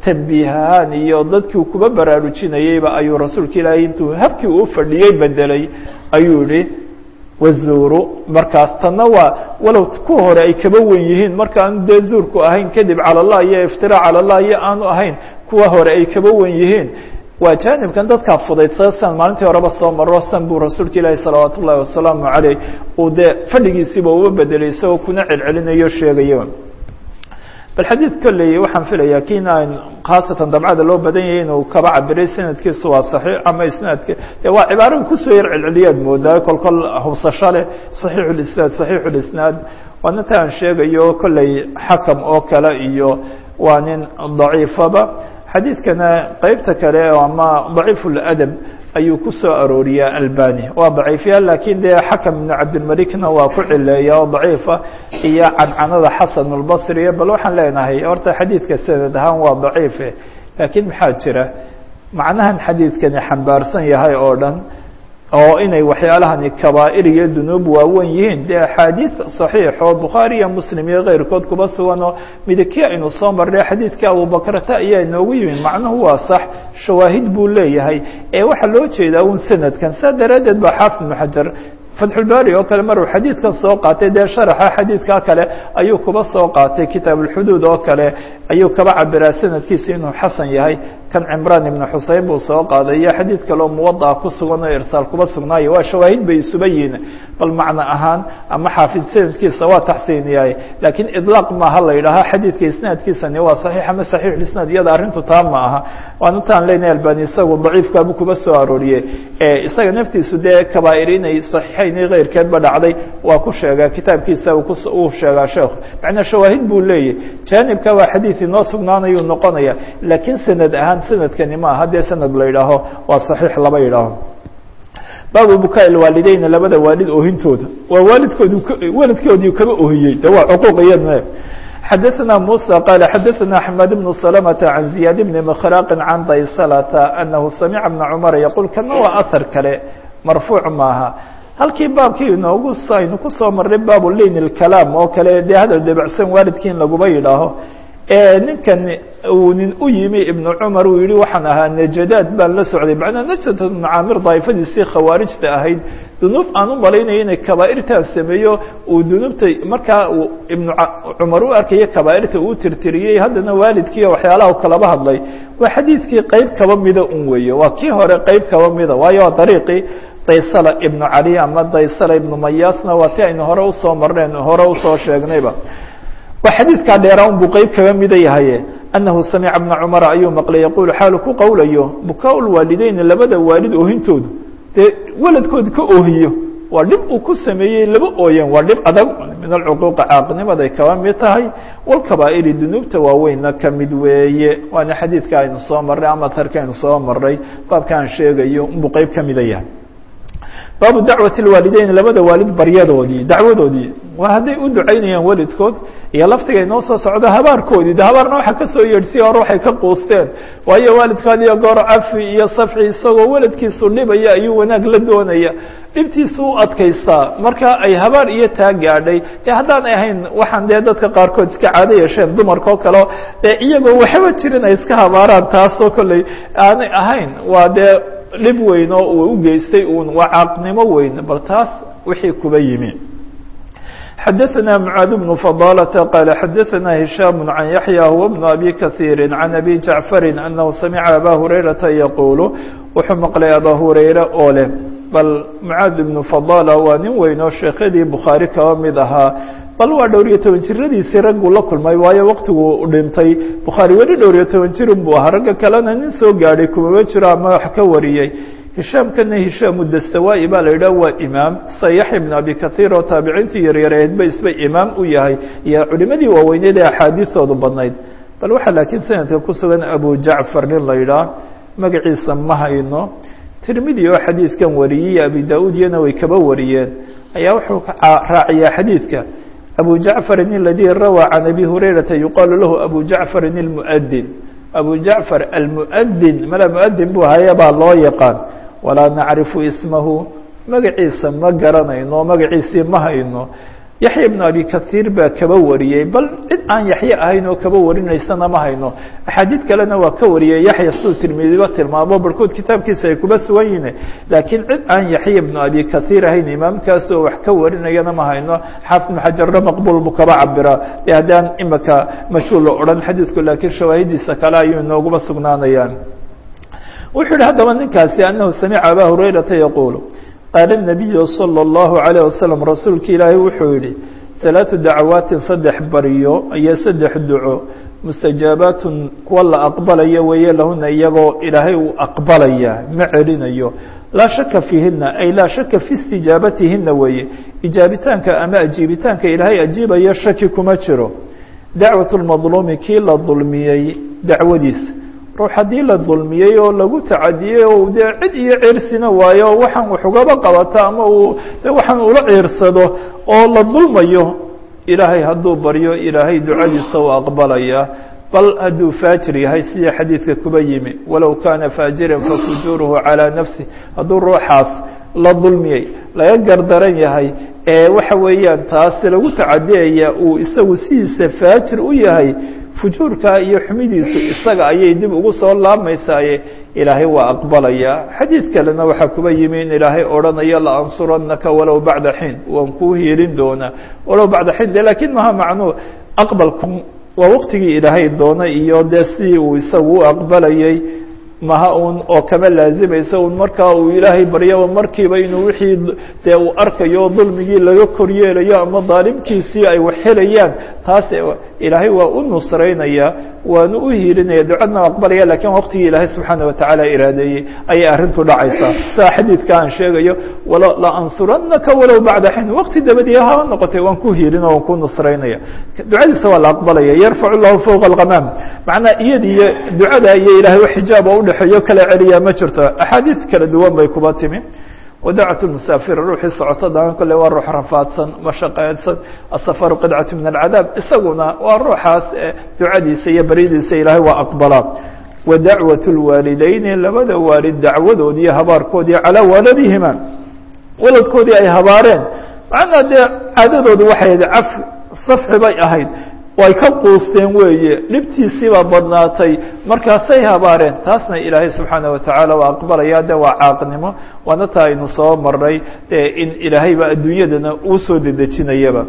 tambiihahaan iyo dadkii kuba baraarujinayeyba ayuu rasuulka ilaahay intuu habkii uu fadhiyey bedelay ayuu yihi wazuuru markaas tanna waa walow kuwa hore ay kaba wen yihiin marka aanu dee zuurku ahayn kadib cala allah iyo iftiraac cala allah iyo aanu ahayn kuwa hore ay kaba wen yihiin waa jaanibkan dadkaa fudaydsada san maalintii horeba soo maro san buu rasuulka ilaahi salawaat ullahi wasalaamu caleyh uu dee fadhigiisiiba uba bedelay isagoo kuna celcelinayo sheegayo bal xadiid kolley waxaan filayaa kiina khaasatan dabcada loo badan yahay inuu kaba cabiray sanadkiisu waa saxiix ama isnaadka dee waa cibaarada kusoo yar celceliyaad moodaa kol kol hubsasho leh saxiixu lisnaad saxiixu lisnaad waa ninta aan sheegayo kolley xakam oo kale iyo waa nin daciifaba xadiidkana qeybta kale ama daciif اladab ayuu ku soo arooriyaa albani waa daciifya lakin dee xakam ibn cabdilmalikna waa ku cileeya oo daciifa iyo cancanada xasan اlbصri bal waxaan leenahay horta xadiidka sanad ahaan waa daciife lakin maxaa jira macnahan xadiidkani xambaarsan yahay oo dhan oo inay waxyaalahani kabaa'ir iyo dunuub waawen yihiin dee axaadiid صaxiix oo bukhaari iyo muslim iyo keyrkood kuba sugan oo midaki aynu soo marnay xadiidka abubakrata ayaa inoogu yimi macnuhu waa sax shawaahid buu leeyahay ee waxaa loo jeedaa un sanadkan saa daraaddeed ba xaafid ibnu xajar fatxulbaari oo kale maruu xadiidkan soo qaatay dee sharaxa xadiidka kale ayuu kuba soo qaatay kitaab ulxuduud oo kale ayuu kaba cabiraa sanadkiisa inuu xasan yahay kan cimraan ibnu xusein buu soo qaaday iyo xadiid kaleo muwadaa ku sugan oo irsaal kuba sugnaayo waa shawaahid bay isuba yihiin bal macno ahaan ama xaafid sanadkiisa waa taxsiiniyahay laakiin idlaaq maaha la yidhaaha xadiidka isnaadkiisani waa saxiix ama saxiix isnaad iyada arrintu taa ma aha waan intaan leenahay albani isagu daciifkaabu kuba soo arooriyey isaga naftiisu dee kabaa'ir inay saxiixayn iyo keyrkeedba dhacday waa ku sheegaa kitaabkiisa uu sheegaa sheekhu macnaa shawaahid buu leeyahy jaanibka waa xadiid inoo sugnaanayuu noqonaya laakiin sanad ahaan sanadkani ma aha dee sanad la yidhaaho waa saxiix laba yidhaaho baabu bukaa ilwaalideyn labada waalid oohintooda waa waalidkood waalidkoodii kaba ohiyey de waa cuquuq iyadna xadaثna muسى qال xadaثna أحmed بن سلمة عan زiyaad بn mkhrاq عan dayslة أnahu samca بna cmr yquل kana waa ahar kale marfuuc maaha halkii baabkii inoogu aynu kusoo marnay baabu leyn الكalaam oo kale dee hadal debacsan waalidkii in laguba yidhaaho ninkan uu nin u yimi ibnu cumar uu yihi waxaan ahaa najadaad baan la socday macnaa najad ibnu caamir daa'ifadiisii khawaarijta ahayd dunuub aan u malaynayo inay kabaa'irtaa sameeyo uu dunuubta markaa uu ibnu cumar u arkayo kabaa'irta uu tirtiriyey haddana waalidkiiyo waxyaalaha kalaba hadlay waa xadiidkii qeyb kaba mida un weeye waa kii hore qeyb kaba mida waayo waa dariiqii daysala ibnu cali ama daysala ibnu mayaasna waa si aynu hore usoo marneen hore usoo sheegnayba waa xadiidkaa dheeraa un buu qeyb kaga mida yahaye annahu samica bna cumara ayuu maqlay yaquulu xaalu ku qowlayo bukaa lwaalideyn labada waalid oohintoodu dee waladkooda ka oohiyo waa dhib uu ku sameeyey laba ooyan waa dhib adag min alcuquuqa caaqnimaday kaba mid tahay walkabaa'iri dunuubta waaweynna ka mid weeye waana xadiidka aynu soo marray ama tarka aynu soo marray baabka aan sheegayo unbuu qeyb ka mida yahay baabu dacwati lwaalideyn labada waalid baryadoodii dacwadoodii waa hadday u ducaynayaan waalidkood iyo laftiga inoo soo socdo habaarkoodii de habaarna waxa kasoo yeedhsiya hore waxay ka quusteen waayo waalidkood iyo goor cafi iyo safci isagoo waladkiisu dhibaya ayuu wanaag la doonaya dhibtiisu u adkaystaa marka ay habaar iyo taa gaadhay dee haddaanay ahayn waxaan dee dadka qaarkood iska caado yeesheen dumarka oo kaleo dee iyagoo waxba jirin ay iska habaaraan taasoo kolley aanay ahayn waa dee dhib weyn oo uu u geystay un waa caaqnimo weyn bal taas wixii kuba yimi xadaثna mعاad بن فضالة qال xadaثna هiشhام عan yaحyى huwa بن أbي kaثيir عan أbي jaعفr أنhu samca abا هurayرaةa yquل wuxuu maqlay abا هurayre oo leh bal mعاad بن فضالة waa nin weyn oo sheekadii bukhaarي kaba mid ahaa bal waa dhowr iyo toban jiradiisii ragguu la kulmay waayo waktiguu dhintay bukhaarي weli dhowr iyo toban jirin buu ahaa ragga kalena nin soo gaadhay kumaba jiro ama wax ka wariyey hishaamkana hishaamu dastawaa'i baa la yidhaha waa imaam sa yaxya bn abi kahiir oo taabiciintii yaryareedba isba imaam u yahay iyo culimadii waaweyneed ee axaadiistoodu badnayd bal waxaa laakiin sanadka ku sugan abu jacfar nin la yidhaah magaciisa ma hayno tirmidi oo xadiidkan wariyey abi da-uud iyana way kaba wariyeen ayaa wuxuu raaciyaa xadiidka abu jacfarin اladي rawى can abi hurayrata yuqaalu lahu abu jacfarin اlmuadin abu jacfar almuadin mala muadin buu haya baa loo yaqaan walaa nacrifu ismahu magaciisa ma garanayno magaciisii ma hayno yaxya ibnu abi kasiir baa kaba wariyey bal cid aan yaxye ahayn oo kaba warinaysana ma hayno axaadiid kalena waa ka wariyey yaxya siduu tirmidiba tilmaamo barhkood kitaabkiisa ay kuba sugan yihiin laakiin cid aan yaxya ibnu abi kasiir ahayn imaamkaas oo wax ka warinayana ma hayno xaafid ibnu xajarna maqbuul buu kaba cabira dee haddaan imika majhuul la odhan xadiidku laakiin shawaahidiisa kale ayuu inooguma sugnaanayaan wuxuu yihi haddaba ninkaasi anahu samica aba hurayrata yaquulu qaala الnabiyu salى الlahu عalيه wasalam rasuulka ilaahay wuxuu yihi ثalaaثu dacwaatin saddex baryo iyo saddex duco mustajaabaatun kuwa la aqbalayo weeye lahuna iyagoo ilaahay uu aqbalaya ma celinayo laa shaka fiihina ay laa shaka fi istijaabatihina weeye ijaabitaanka ama ajiibitaanka ilaahay ajiibayo shaki kuma jiro dacwaة اmadluumi kii la dulmiyey dacwadiisa ruux haddii la dulmiyey oo lagu tacadiyey oo dee cid iyo ciirsina waayo waxaan wax ugaba qabata ama uu de waxaan ula ciirsado oo la dulmayo ilaahay hadduu baryo ilaahay ducadiisa u aqbalaya bal hadduu faajir yahay sida xadiidka kuba yimi walow kaana faajiran fafujuuruhu calىa nafsi hadduu ruuxaas la dulmiyey laga gardaran yahay ee waxa weeyaan taas lagu tacadiyaya uu isagu sidiisa faajir u yahay fujuurka iyo xumidiisu isaga ayay dib ugu soo laabmaysaaye ilaahay waa aqbalaya xadiid kalena waxaa kuba yimi in ilaahay odhanayo la ansuranaka walow bacda xiin waan kuu hielin doonaa walow bacda xiin de lakiin maha macnuu aqbalku waa waqtigii ilaahay doonay iyo dee sidii uu isagu u aqbalayay maha un oo kama laazimaysa un markaa uu ilaahay baryaba markiiba inuu wixii dee uu arkayo dulmigii laga koryeelayo ama daalimkiisii ay wax helayaan taas ilaahay waa u nusraynaya waanu u hiilinaya ducadna aqbalaya lakiin waqtigii ilaahay subxaana watacaala iraadeeyey ayay arrintu dhacaysaa sida xadiidka aan sheegayo wala la ansuranaka walow bacda xiin waqti dabadii ha noqotay waan ku hiilin oo waan ku nusraynaya ducadiisa waa la aqbalaya yarfacu llahu fawqa alghamaam macnaa iyadiiyo ducada iyo ilaahay wax xijaab oo udhexeeyo kala celiyaa ma jirto axaadiid kala duwan bay kuba timi wadacatu musaafir ruuxii socotada kole waa ruux rafaadsan mashaqeedsan asafaru qidcatu min alcadaab isaguna waa ruuxaas ducadiisa iyo baryadiisa ilaahay waa aqbalaa wa dacwat lwaalideyni labada waalid dacwadoodi iyo habaarkoodii calaa waaladihima waladkoodii ay habaareen macnaa dee caadadoodu waxay ahayd caf safxi bay ahayd way ka quusteen weeye dhibtiisiibaa badnaatay markaasay habaareen taasna ilaahay subxaana watacaala waa aqbalaya de waa caaqnimo waana taa aynu soo maray in ilaahayba adduunyadana uu soo dedejinayaba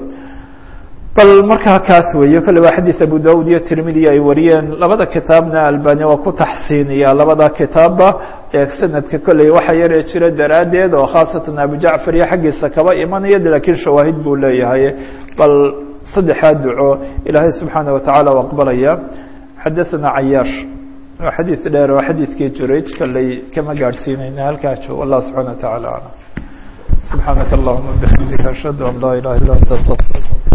bal markaa kaas weeye kolle waa xadiid abu daud iyo tirmidi ay wariyeen labada kitaabna albania waa ku taxsiiniya labada kitaabba ee sanadka kolley waxa yaree jira daraaddeed oo khaasatan abu jacfar iyo xaggiisa kaba imanaya lakiin shawaahid buu leeyahay bal saddexaa duco ilaahay subxaana watacaala u aqbalaya xadaثana cayaash waa xadiid dheer oo xadiidkii jurayj kalley kama gaadhsiinayna halkaa joog wallah subxana wataعala alam subxaanaka allahuma bixamdika ashhadu an laa ilaha illa anta astaqfirka